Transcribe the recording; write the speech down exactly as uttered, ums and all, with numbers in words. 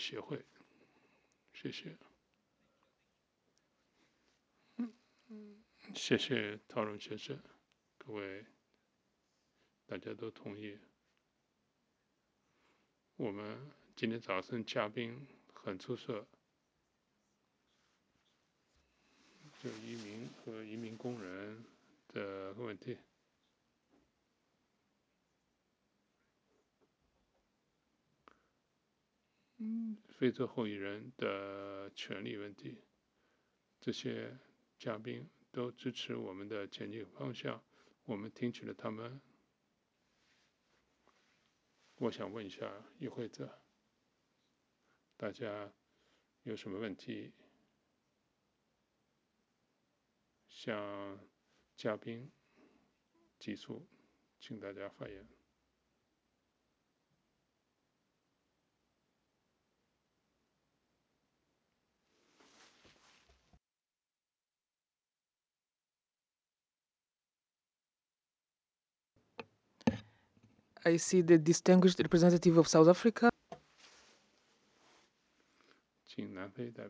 协会。谢谢。谢谢陶荣先生，各位大家都同意。我们今天早上嘉宾很出色，就移民和移民工人的问题。嗯，非洲后裔人的权利问题，这些嘉宾都支持我们的前进方向，我们听取了他们。我想问一下与会者，大家有什么问题向嘉宾提出，请大家发言。 I see the distinguished representative of South Africa. 请南非代